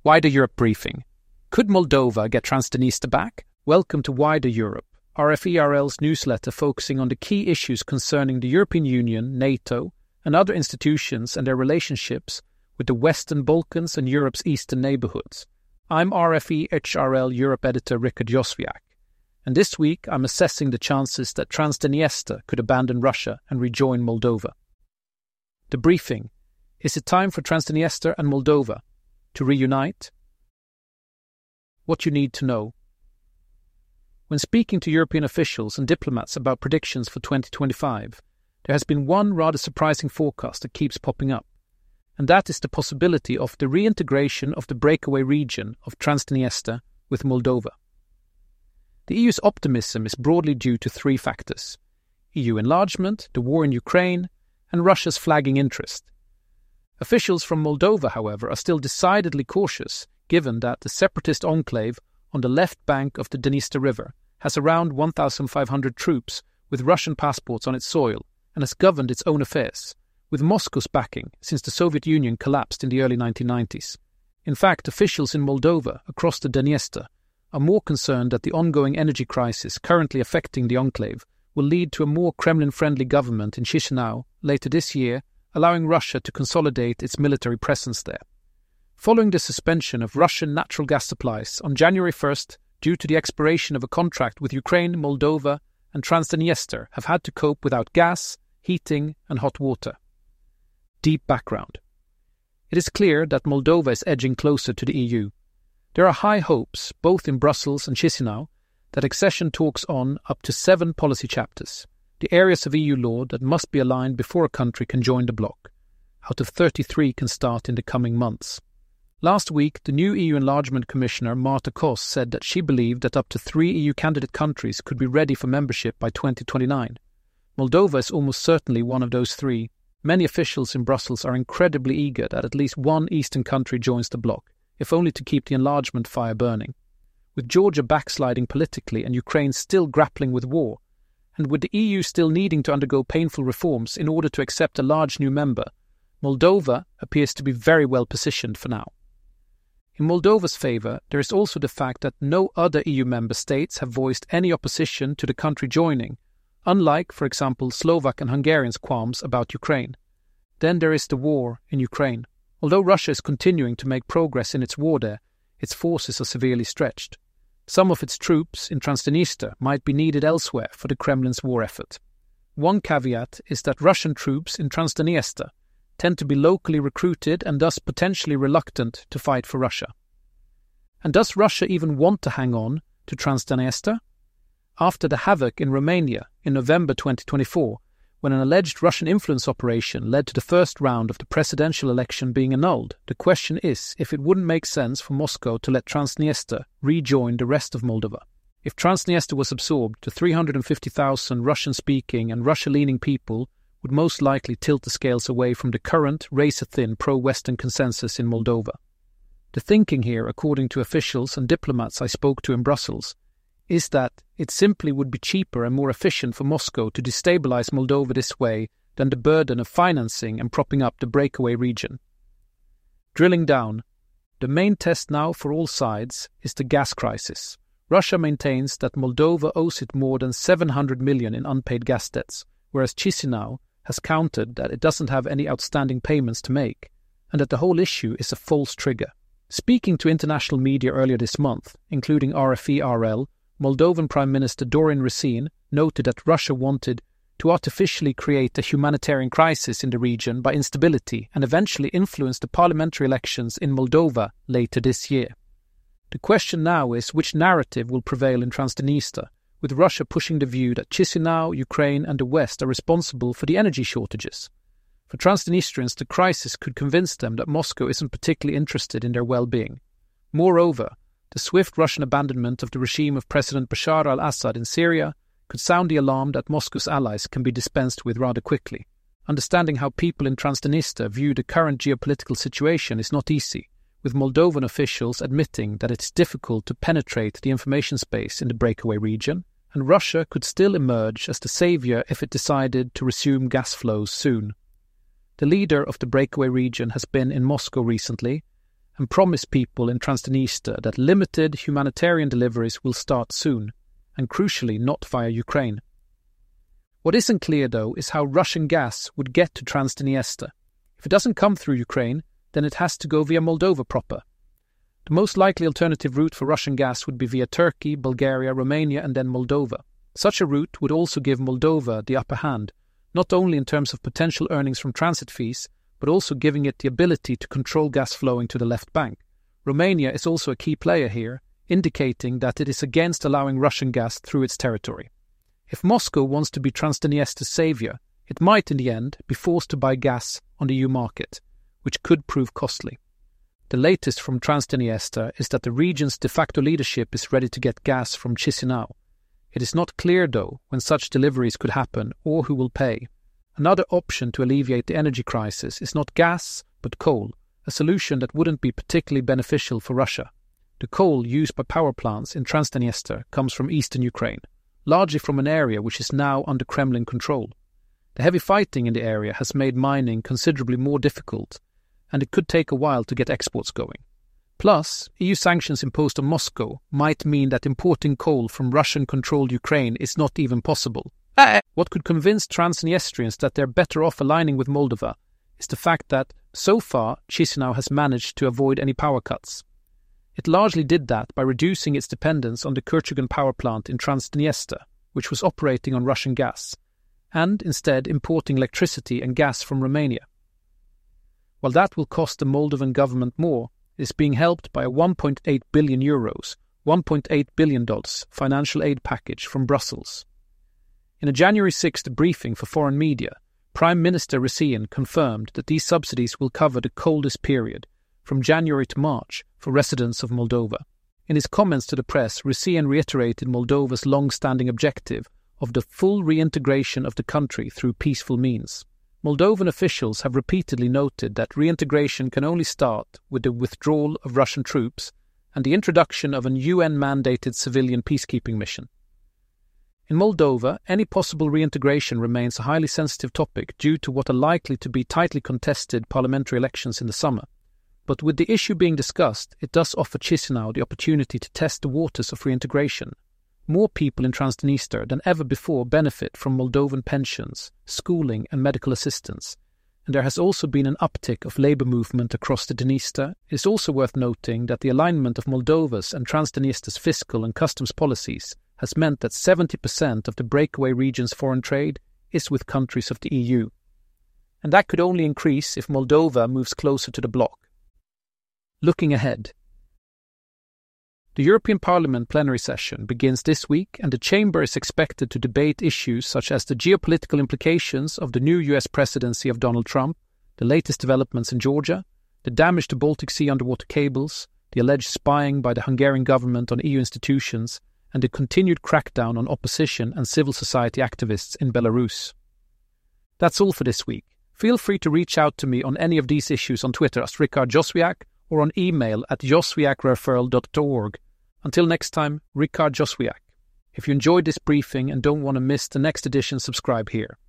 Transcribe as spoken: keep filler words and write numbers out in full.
Wider Europe briefing. Could Moldova get Transnistria back? Welcome to Wider Europe, R F E R L's newsletter focusing on the key issues concerning the European Union, NATO, and other institutions and their relationships with the Western Balkans and Europe's eastern neighborhoods. I'm R F E H R L Europe editor Richard Joswiak, and this week I'm assessing the chances that Transnistria could abandon Russia and rejoin Moldova. The briefing. Is it time for Transnistria and Moldova to reunite? What you need to know. When speaking to European officials and diplomats about predictions for twenty twenty-five, there has been one rather surprising forecast that keeps popping up, and that is the possibility of the reintegration of the breakaway region of Transnistria with Moldova. The E U's optimism is broadly due to three factors: E U enlargement, the war in Ukraine, and Russia's flagging interest. Officials from Moldova, however, are still decidedly cautious, given that the separatist enclave on the left bank of the Dniester River has around one thousand five hundred troops with Russian passports on its soil and has governed its own affairs, with Moscow's backing since the Soviet Union collapsed in the early nineteen nineties. In fact, officials in Moldova across the Dniester are more concerned that the ongoing energy crisis currently affecting the enclave will lead to a more Kremlin-friendly government in Chisinau later this year, allowing Russia to consolidate its military presence there. Following the suspension of Russian natural gas supplies on January first due to the expiration of a contract with Ukraine, Moldova and Transnistria have had to cope without gas, heating and hot water. Deep background. It is clear that Moldova is edging closer to the E U. There are high hopes, both in Brussels and Chisinau, that accession talks on up to seven policy chapters, the areas of E U law that must be aligned before a country can join the bloc. Out of thirty-three can start in the coming months. Last week, the new E U Enlargement Commissioner Marta Kos said that she believed that up to three E U candidate countries could be ready for membership by twenty twenty-nine. Moldova is almost certainly one of those three. Many officials in Brussels are incredibly eager that at least one eastern country joins the bloc, if only to keep the enlargement fire burning. With Georgia backsliding politically and Ukraine still grappling with war, and with the E U still needing to undergo painful reforms in order to accept a large new member, Moldova appears to be very well positioned for now. In Moldova's favour, there is also the fact that no other E U member states have voiced any opposition to the country joining, unlike, for example, Slovak and Hungarian's qualms about Ukraine. Then there is the war in Ukraine. Although Russia is continuing to make progress in its war there, its forces are severely stretched. Some of its troops in Transnistria might be needed elsewhere for the Kremlin's war effort. One caveat is that Russian troops in Transnistria tend to be locally recruited and thus potentially reluctant to fight for Russia. And does Russia even want to hang on to Transnistria? After the havoc in Romania in November twenty twenty-four, when an alleged Russian influence operation led to the first round of the presidential election being annulled, the question is if it wouldn't make sense for Moscow to let Transnistria rejoin the rest of Moldova. If Transnistria was absorbed, the three hundred fifty thousand Russian-speaking and Russia-leaning people would most likely tilt the scales away from the current razor-thin pro-Western consensus in Moldova. The thinking here, according to officials and diplomats I spoke to in Brussels, is that it simply would be cheaper and more efficient for Moscow to destabilize Moldova this way than the burden of financing and propping up the breakaway region. Drilling down, the main test now for all sides is the gas crisis. Russia maintains that Moldova owes it more than seven hundred million in unpaid gas debts, whereas Chisinau has countered that it doesn't have any outstanding payments to make, and that the whole issue is a false trigger. Speaking to international media earlier this month, including R F E R L, Moldovan Prime Minister Dorin Racine noted that Russia wanted to artificially create a humanitarian crisis in the region by instability and eventually influence the parliamentary elections in Moldova later this year. The question now is which narrative will prevail in Transnistria, with Russia pushing the view that Chisinau, Ukraine and the West are responsible for the energy shortages. For Transnistrians, the crisis could convince them that Moscow isn't particularly interested in their well-being. Moreover, the swift Russian abandonment of the regime of President Bashar al-Assad in Syria could sound the alarm that Moscow's allies can be dispensed with rather quickly. Understanding how people in Transnistria view the current geopolitical situation is not easy, with Moldovan officials admitting that it's difficult to penetrate the information space in the breakaway region, and Russia could still emerge as the savior if it decided to resume gas flows soon. The leader of the breakaway region has been in Moscow recently, and promise people in Transnistria that limited humanitarian deliveries will start soon, and crucially not via Ukraine. What isn't clear, though, is how Russian gas would get to Transnistria. If it doesn't come through Ukraine, then it has to go via Moldova proper. The most likely alternative route for Russian gas would be via Turkey, Bulgaria, Romania and then Moldova. Such a route would also give Moldova the upper hand, not only in terms of potential earnings from transit fees, but also giving it the ability to control gas flowing to the left bank. Romania is also a key player here, indicating that it is against allowing Russian gas through its territory. If Moscow wants to be Transnistria's savior, it might in the end be forced to buy gas on the E U market, which could prove costly. The latest from Transnistria is that the region's de facto leadership is ready to get gas from Chisinau. It is not clear, though, when such deliveries could happen or who will pay. Another option to alleviate the energy crisis is not gas, but coal, a solution that wouldn't be particularly beneficial for Russia. The coal used by power plants in Transnistria comes from eastern Ukraine, largely from an area which is now under Kremlin control. The heavy fighting in the area has made mining considerably more difficult, and it could take a while to get exports going. Plus, E U sanctions imposed on Moscow might mean that importing coal from Russian-controlled Ukraine is not even possible. What could convince Transnistrians that they're better off aligning with Moldova is the fact that, so far, Chisinau has managed to avoid any power cuts. It largely did that by reducing its dependence on the Kerchugan power plant in Transnistria, which was operating on Russian gas, and instead importing electricity and gas from Romania. While that will cost the Moldovan government more, it is being helped by a one point eight billion euros, one point eight billion dollars financial aid package from Brussels. In a January sixth briefing for foreign media, Prime Minister Rasian confirmed that these subsidies will cover the coldest period, from January to March, for residents of Moldova. In his comments to the press, Rasian reiterated Moldova's long-standing objective of the full reintegration of the country through peaceful means. Moldovan officials have repeatedly noted that reintegration can only start with the withdrawal of Russian troops and the introduction of an U N-mandated civilian peacekeeping mission. In Moldova, any possible reintegration remains a highly sensitive topic due to what are likely to be tightly contested parliamentary elections in the summer. But with the issue being discussed, it does offer Chisinau the opportunity to test the waters of reintegration. More people in Transnistria than ever before benefit from Moldovan pensions, schooling and medical assistance, and there has also been an uptick of labour movement across the Dniester. It is also worth noting that the alignment of Moldova's and Transnistria's fiscal and customs policies has meant that seventy percent of the breakaway region's foreign trade is with countries of the E U. And that could only increase if Moldova moves closer to the bloc. Looking ahead. The European Parliament plenary session begins this week, and the Chamber is expected to debate issues such as the geopolitical implications of the new U S presidency of Donald Trump, the latest developments in Georgia, the damage to Baltic Sea underwater cables, the alleged spying by the Hungarian government on E U institutions, and the continued crackdown on opposition and civil society activists in Belarus. That's all for this week. Feel free to reach out to me on any of these issues on Twitter as Rikard Joswiak or on email at joswiakreferral dot org. Until next time, Rikard Joswiak. If you enjoyed this briefing and don't want to miss the next edition, subscribe here.